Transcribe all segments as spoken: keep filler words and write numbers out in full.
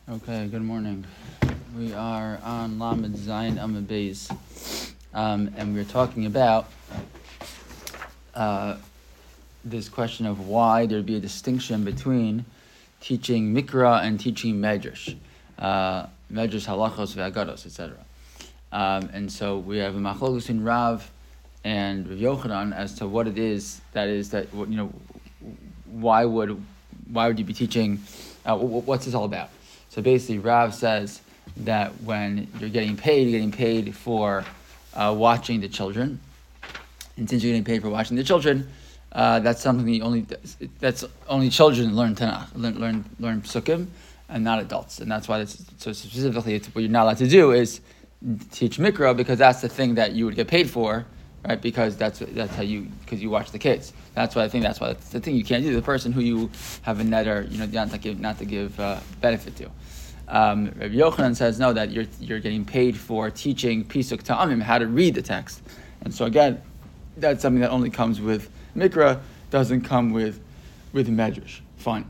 Okay, good morning. We are on Lamed Zayin Amud Beis, um, and we're talking about uh, this question of why there'd be a distinction between teaching Mikra and teaching Medrash, uh, Medrash Halachos ve'Agados, et cetera. Um, and so we have a machlokes in Rav and Rav Yochanan as to what it is that is that you know why would why would you be teaching? Uh, what's this all about? So basically, Rav says that when you're getting paid, you're getting paid for uh, watching the children, and since you're getting paid for watching the children, uh, that's something that only that's only children learn Tanakh, learn learn learn Psukim, and not adults, and that's why it's, so specifically it's, what you're not allowed to do is teach Mikra, because that's the thing that you would get paid for, right? Because that's that's how you because you watch the kids. That's why I think that's why that's the thing you can't do. The person who you have a netter, you know, not to give not to give uh, benefit to. Um, Rabbi Yochanan says no, that you're you're getting paid for teaching Pisuk Ta'amim, how to read the text, and so again, that's something that only comes with Mikra, doesn't come with with Medrash. Fine,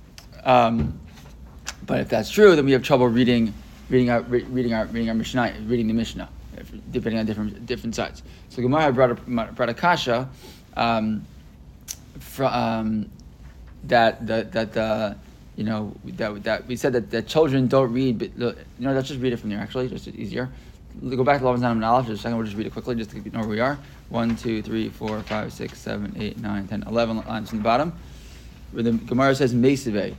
um, but if that's true, then we have trouble reading reading our reading our reading our Mishnah, reading the Mishnah, depending on different different sides. So Gemara brought a, brought a kasha um, from um, that that that the. Uh, You know that that we said that, that children don't read. But you know, let's just read it from there. Actually, just easier. Go back to Lamed Zayin Amud Aleph. Just a second. We'll just read it quickly, just to know where we are. One, two, three, four, five, six, seven, eight, nine, ten, eleven lines from the bottom. Where the Gemara says Meisivei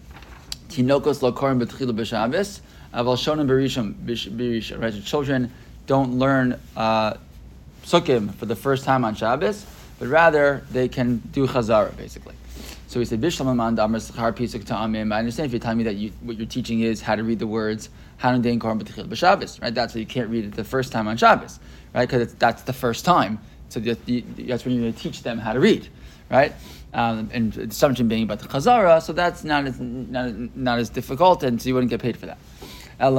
Tinokos lo korim b'tchila b'Shabbos aval shonim b'rishon b'rishon. Right, so children don't learn uh, psukim for the first time on Shabbos, but rather they can do chazara basically. So he said, I understand if you're telling me that you, what you're teaching is how to read the words, right? That's why you can't read it the first time on Shabbos, right? Because that's the first time. So that's when you're going to teach them how to read, right? Um, and the assumption being about the Chazara, so that's not as, not, not as difficult, and so you wouldn't get paid for that. But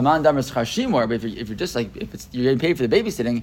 if you're, if you're just like, if it's, you're getting paid for the babysitting,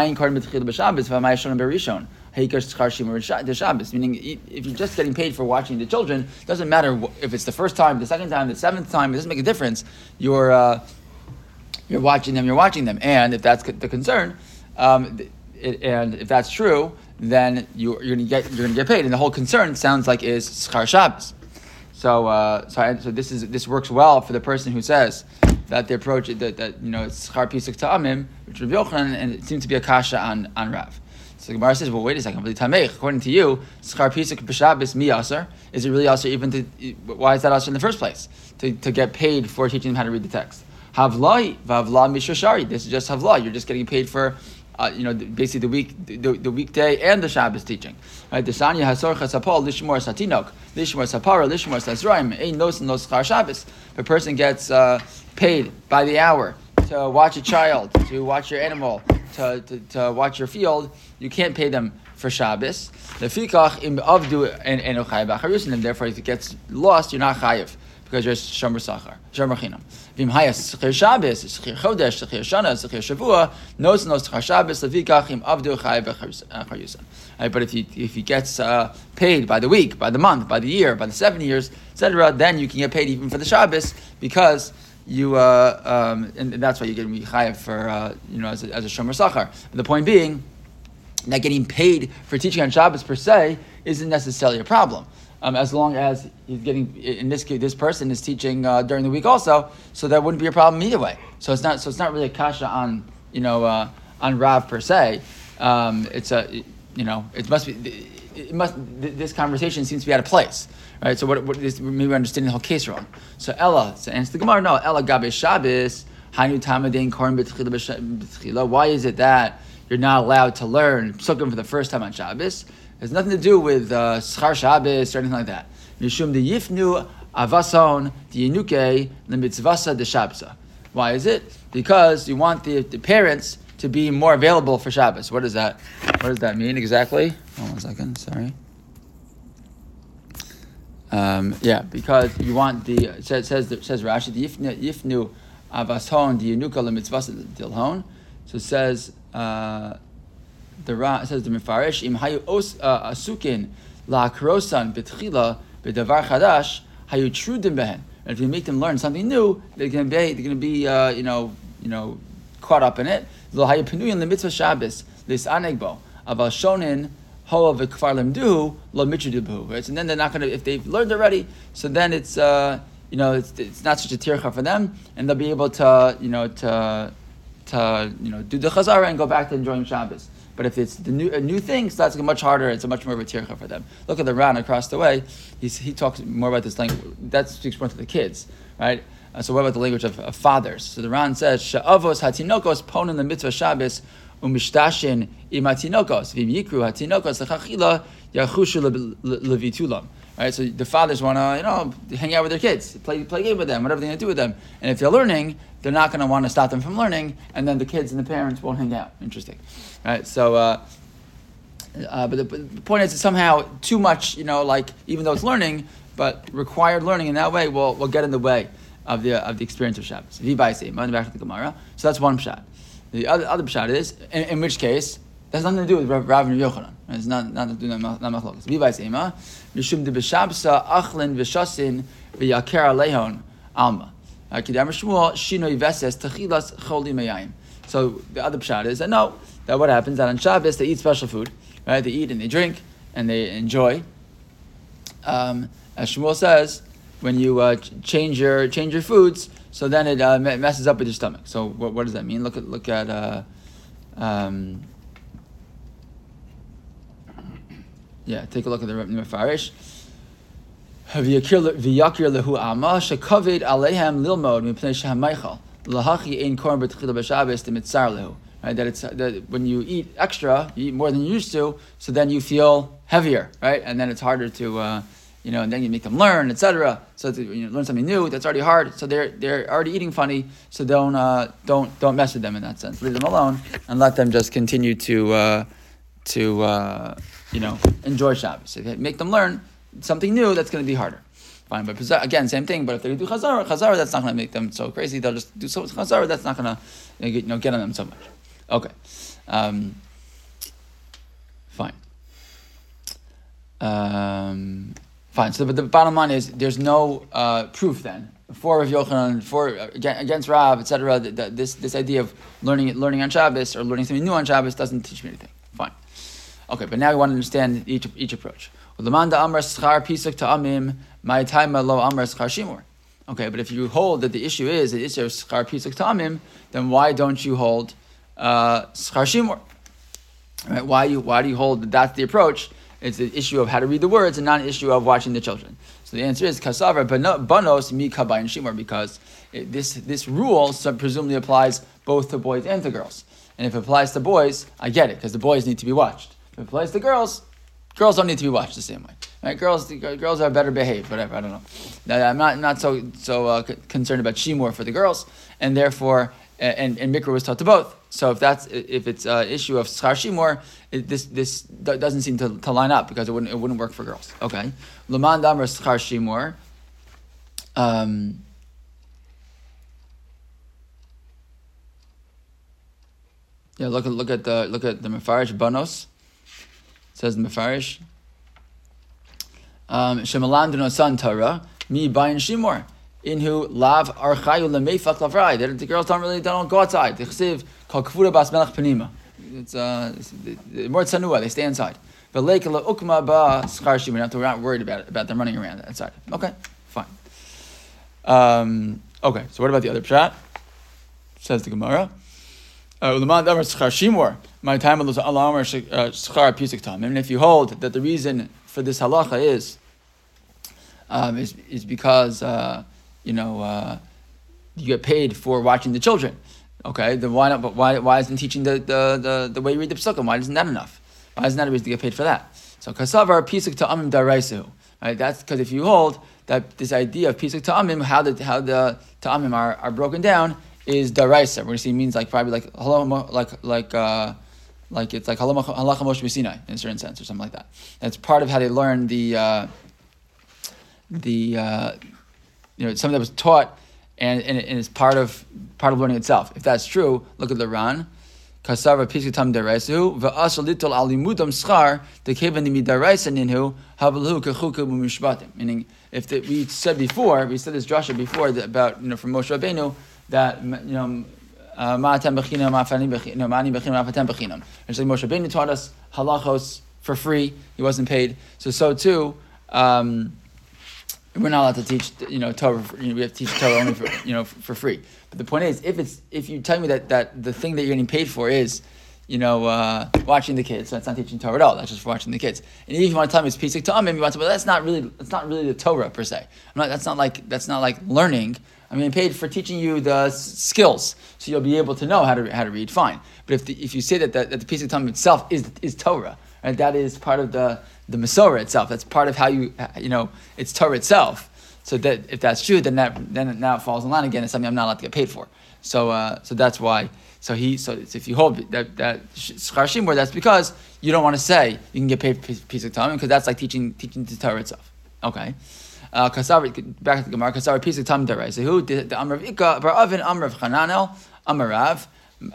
meaning if you're just getting paid for watching the children, it doesn't matter if it's the first time, the second time, the seventh time, it doesn't make a difference. You're uh, you're watching them, you're watching them. And if that's the concern, um, it, and if that's true, then you, you're going to get you're going to get paid. And the whole concern sounds like is Schar Shabbos. So uh, so I, so this is this works well for the person who says that the approach that, that you know it's Schar Pisuk Ta'amim, which is Rav Yochanan, and it seems to be a kasha on on Rav. So the Gemara says, well, wait a second. According to you, Schar Pisuk b'Shabbos mi aser. Is it really aser even to? Why is that aser in the first place? To to get paid for teaching them how to read the text. Havlai vavla mishashari. This is just havla. You're just getting paid for. Uh, you know, basically the week, the, the weekday and the Shabbos teaching. Right? Desanya hasor chasapol lishmor satinok lishmor sapara lishmor sazraim ein nos and nos char Shabbos. If a person gets uh, paid by the hour to watch a child, to watch your animal, to, to, to watch your field, you can't pay them for Shabbos. The fikach im avdu and enochai b'charusin, and therefore if it gets lost, you're not chayiv because you're shomer sachar, shomer chinam. V'im hayas schir Shabbos, schir chodesh, schir shana, schir shavua, nos nos schir Shabbos, lefikach im avdu chayiv b'charusin. But if he if he gets uh, paid by the week, by the month, by the year, by the seven years, et cetera, then you can get paid even for the Shabbos because you uh, um, and, and that's why you get chayiv for uh, you know as a, as a shomer sachar. The point being that getting paid for teaching on Shabbos per se isn't necessarily a problem. Um, as long as he's getting, in this case, this person is teaching uh, during the week also, so that wouldn't be a problem either way. So it's not, so it's not really a kasha on, you know, uh, on Rav per se. Um, it's a, you know, it must be, it must. This conversation seems to be out of place, right? So what, what is, maybe we're understanding the whole case wrong. So Ella, so answer the Gemara, no, Ella gabe Shabbos, hanu tamadein korim b'tchila. Why is it that you're not allowed to learn psukim for the first time on Shabbos? It has nothing to do with uh, Schar Shabbos or anything like that. Mishum de yifnu avason de yenuke lemitzvasa de Shabbos. Why is it? Because you want the, the parents to be more available for Shabbos. What does that? What does that mean exactly? Hold on one second. Sorry. Um, yeah, because you want the it says says, says Rashi the yifnu yifnu avason de yenuke lemitzvasa dilhon. So it says. Uh, The Ra it says the Mefarish im hayu os asukin la krosan betchila bedavar chadash hayu trudim behen. And if you make them learn something new, they're going to be, they're going to be, uh, you know, you know, caught up in it. Lo hayapenuyin lemitzvah Shabbos this anegbo aval shonin hoa v'kfar lemduhu lo mitzvah. Right, and then they're not going to, if they've learned already, so then it's, uh, you know, it's, it's not such a tircha for them, and they'll be able to, you know, to, to, you know, do the chazara and go back to enjoying Shabbos. But if it's the new, a new thing, so that's much harder. It's a much more of a tircha for them. Look at the Ran across the way. He's, he talks more about this language. That speaks more to the kids, right? Uh, so what about the language of, of fathers? So the Ran says, "Sha'avos hatinokos ponen the mitzvah Shabbos u'mishtashin imatinokos v'yikru hatinokos lechachila yachushu levitulam." Right, so the fathers want to, you know, hang out with their kids, play play game with them, whatever they want to do with them. And if they're learning, they're not going to want to stop them from learning, and then the kids and the parents won't hang out. Interesting, right? So, uh, uh, but, the, but the point is, that somehow too much, you know, like even though it's learning, but required learning in that way will will get in the way of the of the experience of Shabbos. Back to the Gemara. So that's one pshat. The other other pshat is, in, in which case, that's nothing to do with Rav, Rav and Yochanan. It's not not to do with machlokes. V'vay seima mishum de b'shabsa achlin v'shasin v'yaker alehon alma. Kidam Shmuel shinoi veses techilas choli meyayim. So the other pshat is that no, that what happens that on Shabbos they eat special food, right? They eat and they drink and they enjoy. Um, as Shmuel says, when you uh, change your change your foods, so then it uh, messes up with your stomach. So what, what does that mean? Look at look at. Uh, um, Yeah, take a look at the Mefarish. V'yakir lehu ama shekavid alehem lilmod mipnei shehamaychal lahachi ein korban b'tchila b'Shabbos demitzar lehu. Right, that it's that when you eat extra, you eat more than you used to, so then you feel heavier, right? And then it's harder to, uh, you know, and then you make them learn, et cetera. So to, you know, learn something new, that's already hard. So they're they're already eating funny. So don't uh, don't don't mess with them in that sense. Leave them alone and let them just continue to uh, to. Uh, you know, enjoy Shabbos. If you make them learn something new, that's going to be harder. Fine, but again, same thing. But if they do chazara, chazara, that's not going to make them so crazy. They'll just do so chazara. That's not going to, you know, get on them so much. Okay, um, fine, um, fine. So, but the bottom line is, there's no uh, proof then for Rav Yochanan, for against Rav, et cetera. This this idea of learning learning on Shabbos or learning something new on Shabbos doesn't teach me anything. Fine. Okay, but now we want to understand each each approach. Okay, but if you hold that the issue is the issue of schar pisuk ta'amim, then why don't you hold uh, schar shimur? Right? Why you why do you hold that that's the approach? It's the issue of how to read the words and not an issue of watching the children. So the answer is kasavar banos mi kabayin shimur, because it, this this rule presumably applies both to boys and to girls. And if it applies to boys, I get it, because the boys need to be watched. If it applies to girls, girls don't need to be watched the same way. Right? Girls, girls are better behaved. Whatever, I don't know. Now, I'm not not so so uh, concerned about shimur for the girls, and therefore, and and mikra was taught to both. So if that's if it's an issue of schar shimur, it, this this doesn't seem to, to line up, because it wouldn't it wouldn't work for girls. Okay, Laman damar schar shimur. Um. Yeah, look at look at the look at the Mefarish Banos. It says the Mefarish. Shemalam deno san Torah mi bayin shimur inhu lav archayu lemeifak lavrai. The girls don't really they don't go outside. The chesiv kol kavura bas melech panima. It's uh more tsanua. They stay inside. V'leik la ukma ba schar shimur. We're not worried about it, about them running around outside. Okay, fine. Um, okay, so what about the other pshat? Says the Gemara. My time and if you hold that the reason for this halacha is um, is, is because uh, you know uh, you get paid for watching the children, okay? Then why not? But why why isn't teaching the, the, the, the way you read the psukim? Why isn't that enough? Why isn't that a reason to get paid for that? So kasavar pisuk ta'amim daraisu. Right? That's because if you hold that this idea of pisuk ta'amim, how the how the ta'amim are, are broken down, is daraisa. We're going to see it means like probably like like like uh, like it's like halacha Moshe Sinai in a certain sense or something like that. That's part of how they learn the uh, the uh, you know something that was taught and, and and it's part of part of learning itself. If that's true, look at the Ran. kasava pisutam deraisu va'asal litol alimudam schar dekevan midaraisa ninhu havalu kechuku mishpatim. Meaning, if the, we said before, we said this drasha before that about you know from Moshe Rabbeinu that you know. Ma'atem bechinam, ma'afani bechinam, ma'ani bechinam, ma'afatem bechinam. And so Moshe Rabbeinu taught us halachos for free. He wasn't paid. So so too, um, we're not allowed to teach. You know, Torah. You know, we have to teach Torah only for you know for, for free. But the point is, if it's if you tell me that, that the thing that you're getting paid for is, you know, uh, watching the kids, so that's not teaching Torah at all. That's just for watching the kids. And even if you want to tell me it's Pesach Ta'amim, you want to, but that's not really that's not really the Torah per se. I'm not. That's not like that's not like learning. I'm getting paid for teaching you the s- skills, so you'll be able to know how to how to read. Fine, but if the, if you say that, that, that the Pesach Talmud itself is is Torah, right? That is part of the the Masorah itself. That's part of how you you know it's Torah itself. So that if that's true, then that then it now it falls in line again. It's something I'm not allowed to get paid for. So uh, so that's why. So he so if you hold that that Schar Shimur, that's because you don't want to say you can get paid for Pesach Talmud because that's like teaching teaching the Torah itself. Okay. Uh, Kasavar, back to the Gemara. Kasavar Pesach Tam Darai. So who did the Amar of Ika? Bar Avin Amar of Chananel Amarav.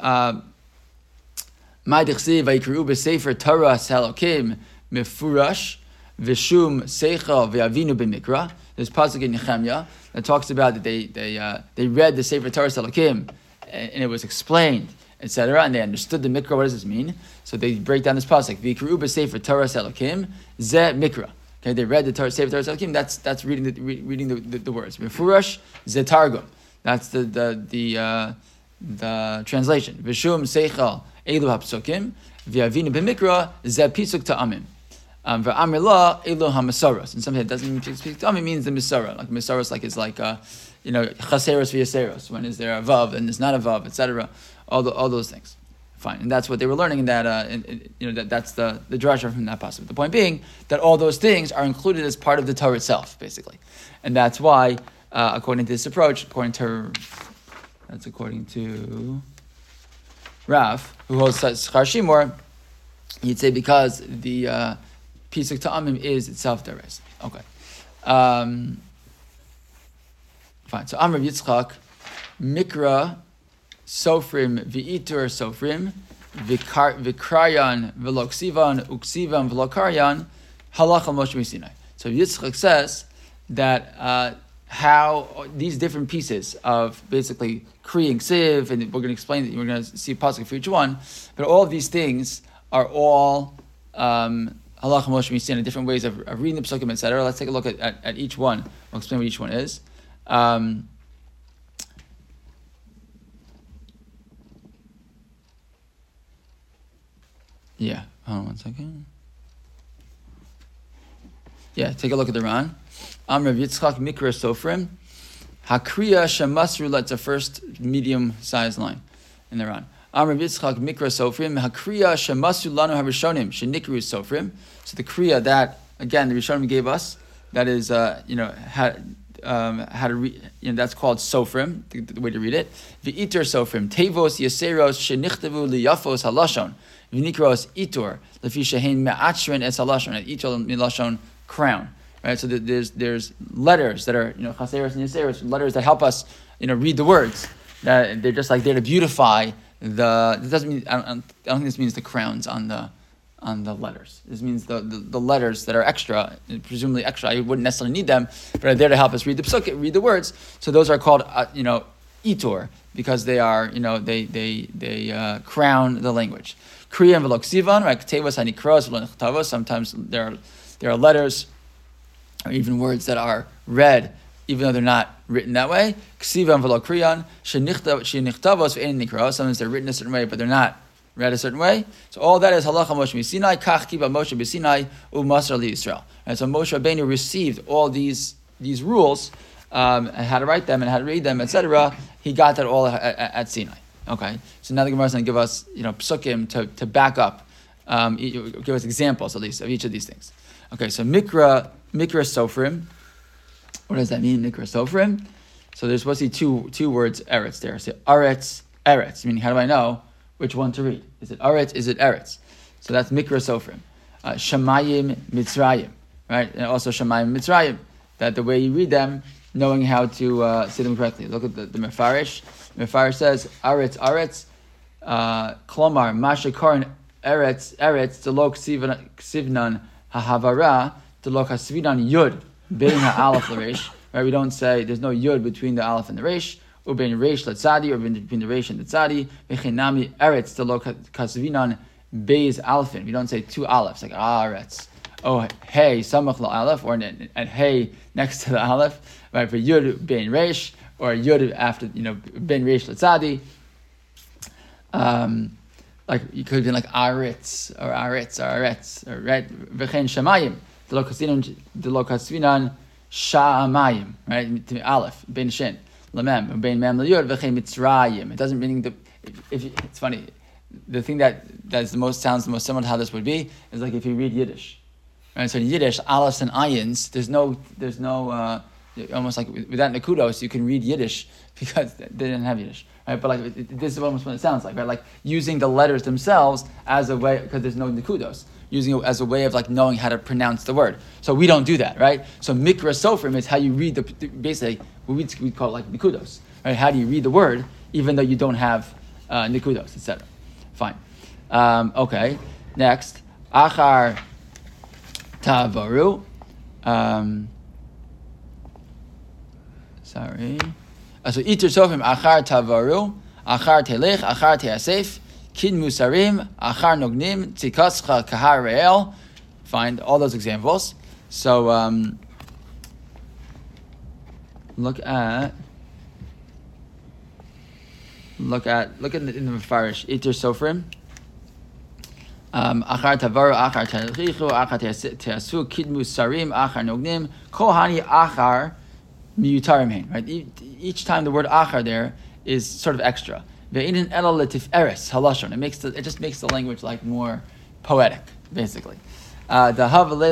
My Dichsi Vaikru Besefer Torah Salokim Mefurash Vishum Seichel Ve'Avinu B'Mikra. There's pasuk in Nehemiah that talks about that they they uh, they read the Sefer Torah Salokim and it was explained, et cetera, and they understood the Mikra. What does this mean? So they break down this pasuk. Vaikru Besefer Torah Salokim Ze Mikra. Okay, they read the Torah, Sefer Torah Salokim. That's that's reading the re, reading the, the, the words. Mefurash zetargum. That's the the the uh, the translation. V'shum seichel elu hapsukim v'avinu b'mikra ze pisuk ta'amim. V'amir la elu hamasaros. And sometimes it doesn't mean pisuk ta'amim. It means the misara. Like misaros, like is like uh, you know chaseros v'yaseros. When is there a vav and there's not a vav, et cetera. All the, all those things. Fine, and that's what they were learning in that. Uh, in, in, you know, that that's the the drasha from that passage. The point being that all those things are included as part of the Torah itself, basically, and that's why, uh, according to this approach, according to that's according to Rav, who holds Schar Shimur, you'd say because the uh, Pesach Ta'amim is itself Dares. Okay, um, fine. So Amr Yitzchak Mikra. Sofrim v'itur sofrim v'krayan v'loksivan uksivan v'lokaryan halacha Moshe Sinai. So Yitzchak says that uh, how these different pieces of basically Kri and Ksiv, and we're going to explain that we're going to see a pasuk for each one, but all of these things are all um, halacha Moshe Sinai, different ways of, of reading the psukim, et cetera. Let's take a look at, at, at each one. I'll explain what each one is. Um, Yeah, hold on one second. Yeah, take a look at the Ran. Amr Yitzchak Mikra Sofrim. Hakriya Shemasru, that's the first medium-sized line in the Ran. Amr Yitzchak Mikra Sofrim. Hakriya Shemasru Lanu HaRishonim Shenikru Sofrim. So the Kriya that, again, the Rishonim gave us, that is, uh, you know, had, um, how to read, you know, that's called Sofrim, the, the way to read it. V'itur Sofrim. Tevos Yeseros Shenichtavu Liyafos Halashon. V'nikros itur lefi shehein me'achrin es halashon, and itur milashon crown. Right, so there's there's letters that are you know chaseros and yaseros, letters that help us you know read the words. That they're just like there to beautify the. It doesn't mean I don't, I don't think this means the crowns on the on the letters. This means the, the, the letters that are extra, presumably extra. I wouldn't necessarily need them, but are there to help us read the psukim, read the words. So those are called uh, you know itur because they are you know they they they uh, crown the language. Kriya and Veloksivan, right? Ktevos hanikros v'lo. Sometimes there are there are letters or even words that are read, even though they're not written that way. Ksiva and Velokriyan, shenichtavos ve'en nikros. Sometimes they're written a certain way, but they're not read a certain way. So all that is halacha Moshe Sinai. Kach kiba Moshe b'Sinai u'masar liYisrael. Right. So Moshe Rabbeinu received all these these rules um, and how to write them and how to read them, et cetera. He got that all at, at, at Sinai. Okay, so now the Gemara is going to give us, you know, psukim to, to back up, um, give us examples at least of each of these things. Okay, so mikra mikra sofrim. What does that mean, mikra sofrim? So there's supposed to be two two words eretz there. So aretz eretz. Meaning, how do I know which one to read? Is it aretz? Is it eretz? So that's mikra sofrim. Uh, Shamayim mitzrayim, right? And also shamayim mitzrayim. That the way you read them, knowing how to uh, say them correctly. Look at the, the Mefarish. Mefarish says, Aretz, Aretz, Uh, Klomar, Mashikorin Eretz, Eretz, Delok Sivnan Hahavara, Delok Hasvinan Yud, Bein Ha'alef L'Reish. Right, we don't say, there's no Yud between the Aleph and the Reish, or Bein Reish L'Tzadi, or between the Reish and the Tzadi, Vechinami Eretz, Delok Hasvinan Beis Alfin. We don't say two Alephs, like Aretz. Oh, hey, Samach L'Aleph, or and, and hey next to the Aleph, right, for Yud Bein Reish, or Yud after, you know, Bein Reish L'Tzadi. Um, like you could have been like Aretz or Aretz or Aretz or right V'chein Shamayim the Lokasvinan Sha'amayim, right, Aleph Ben Shin Lamem Ben Mem L'Yud V'chein Mitzrayim. It doesn't mean the if you, it's funny, the thing that that's the most sounds the most similar to how this would be is like if you read Yiddish, right? So in Yiddish, Aleph and Ayins, there's no there's no uh, almost like without Nekudos you can read Yiddish because they didn't have Yiddish. Right, but like it, it, this is almost what it sounds like, right? Like using the letters themselves as a way, because there's no nekudos, using it as a way of like knowing how to pronounce the word. So we don't do that, right? So mikra sofrim is how you read the basically we we call it like nekudos, right? How do you read the word even though you don't have uh, nekudos, et cetera. Fine. Um, okay. Next, achar tavaru. Um, sorry. So itur sofim achar tavaru, achar telech, achar teasef, kid musarim, achar nognim, tzikascha kahar re'el. Find all those examples. So um, look at look at look at the, in the Mefarish itur sofrim. Um, achar tavaru, achar telechichu, achar teasu, kid musarim, achar nognim, kohani achar. Right? Each time the word achar there is sort of extra. It makes the, it just makes the language like more poetic, basically. Uh, the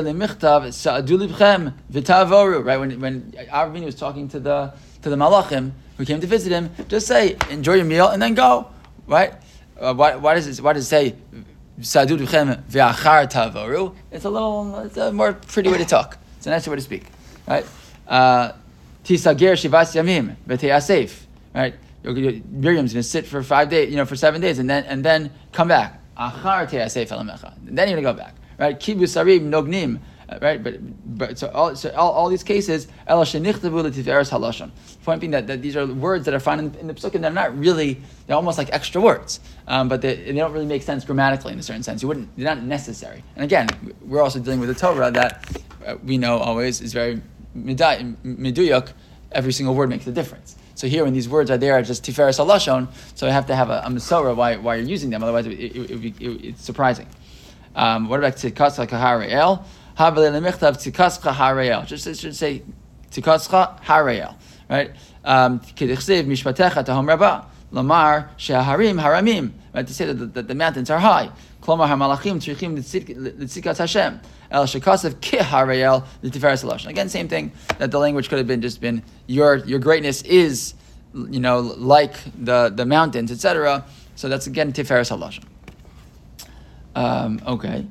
right when when Avinu was talking to the to the malachim who came to visit him, just say enjoy your meal and then go. Right? Uh, why, why does it why does it say sa'adu livchem ve'achar tavoru? It's a little it's a more pretty way to talk. It's a nicer way to speak. Right? Uh, Tisager shivas yamim v'teyasef, right? Miriam's going to sit for five days, you know, for seven days, and then and then come back. Achar teyasef elamecha. Then you're going to go back, right? Kibus sarim nognim, right? But but so all so all, all these cases, el shenichtavu l'tiferes halashon. Point being that, that these are words that are found in, in the psukim. They're not really, they're almost like extra words, um, but they, they don't really make sense grammatically in a certain sense. You wouldn't, they're not necessary. And again, we're also dealing with the Torah that uh, we know always is very miduyok. Every single word makes a difference. So here, when these words are there, just tiferes halashon, so I have to have a, a mesorah why why you're using them. Otherwise, it, it, it, it, it, it's surprising. Um, what about tzikascha kahareel? Havale lemichtav tzikascha hareel. Just it should say tzikascha hareel, right? Kedichsev mishpatecha tahom rabba lamar sheharim haramim. Right, to say that the, that the mountains are high. Klomar hamalachim tzrichim l'tzikas Hashem. El shekasav ki hareel l'tiferes halashon. Again, same thing. That the language could have been just been your your greatness is, you know, like the the mountains, et cetera. So that's again tiferes halashon. Um, okay.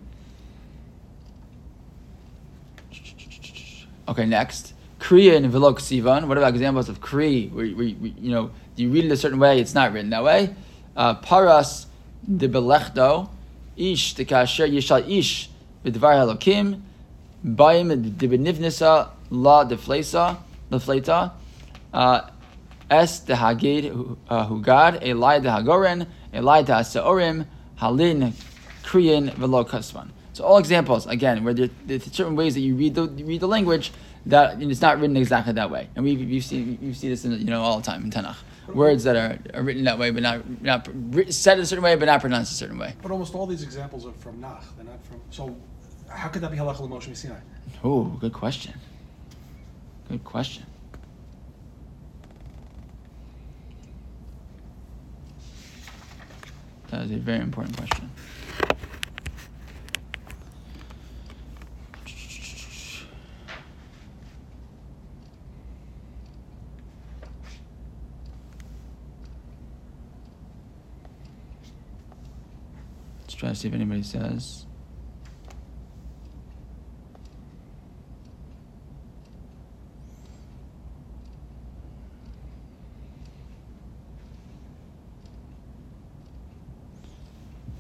Okay, next. Kriya and Velok Sivan. What about examples of Kri? Where, where, where you know, you read it a certain way, it's not written that way. Uh, Paras de Belechdo, Ish de Kasher Yishal Ish, B'dvar Halokim, Baim de Benivnisa, La de Flesa, La Fleta, uh, Es de Hagid Hugad, Elai de Hagoren, Elai de Haseorim, Halin, Kriyan, Velok Kasvan. So all examples, again, where there, there's certain ways that you read the you read the language that it's not written exactly that way, and we we've seen you see this in, you know, all the time in Tanakh. Words that are, are written that way, but not not said a certain way, but not pronounced a certain way. But almost all these examples are from Nach. They're not from. So, how could that be halacha l'Moshe Sinai? Oh, good question. Good question. That is a very important question. Try to see if anybody says.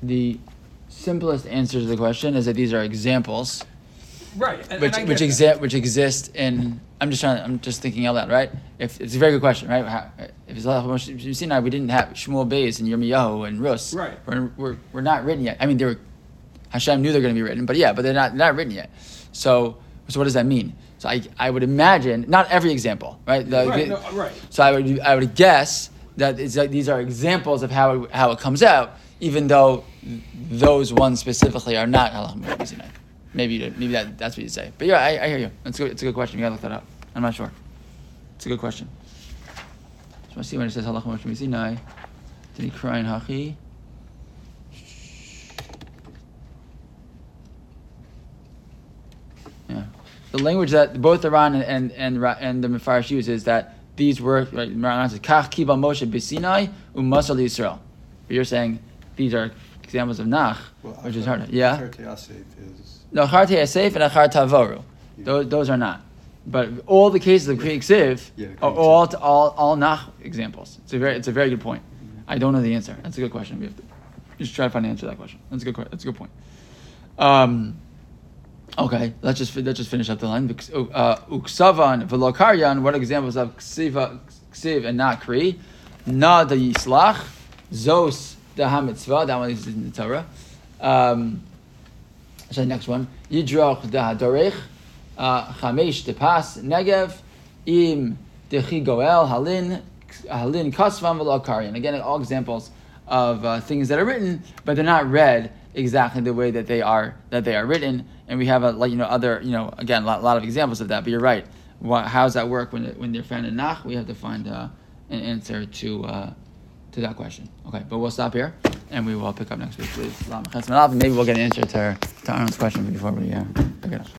the simplest answer to the question is that these are examples, Right. And, which and I which get exist which exist in. I'm just trying. I'm just thinking out loud, right? If it's a very good question, right? How, if it's Halach Moshe Sinai, we didn't have Shmuel Beis and Yirmiyahu and Rus. Right. We're, we're we're not written yet. I mean, they were. Hashem knew they're going to be written, but yeah, but they're not they're not written yet. So so what does that mean? So I I would imagine not every example, right? The- Right, the- no, right. So I would I would guess that it's like these are examples of how it, how it comes out, even though those ones specifically are not Halach Moshe Sinai. Maybe maybe that, that's what you say. But yeah, I, I hear you. It's good. It's a good question. You gotta look that up. I'm not sure. It's a good question. Just want to see when it says Halach Moshe Sinai. Did he cry in Hachi? Yeah. The language that both the Ran and and and, Ra- and the Mefarish use is that these were right. Ran says Kach Kiba Moshe B'Sinai Umasal Yisrael. But you're saying these are examples of Nach, Well, which is Achar- harder. Yeah. Achar Te'asef is No, Achar Te'asef and Achar Tavoru. Those those are not. But all the cases of Krieg Siv Yeah, are Krieg all Siv. all all Nach examples. It's a very it's a very good point. I don't know the answer. That's a good question. We have to just try to find an answer to that question. That's a good que- that's a good point. Um, okay, let's just let's just finish up the line. Uh, Uksavan v'lo karyan. What are examples of ksiva ksiv and not kri? Na the yislach zos the hamitzvah. That one is in the Torah. Um, so the next one, Yidroch da Hadorech, Chamesh de Pas Negev, Im dechi Goel Halin Halin Kasvam v'lo Karyan. Again, all examples of uh, things that are written, but they're not read exactly the way that they are that they are written. And we have a like you know other you know again a lot, lot of examples of that. But you're right. What, how does that work when it, when they're found in Nach? We have to find uh, an answer to uh, to that question. Okay, but we'll stop here. And we will pick up next week with Lam Chesed Malav, and maybe we'll get an answer to, to Aaron's question before we uh, pick it up.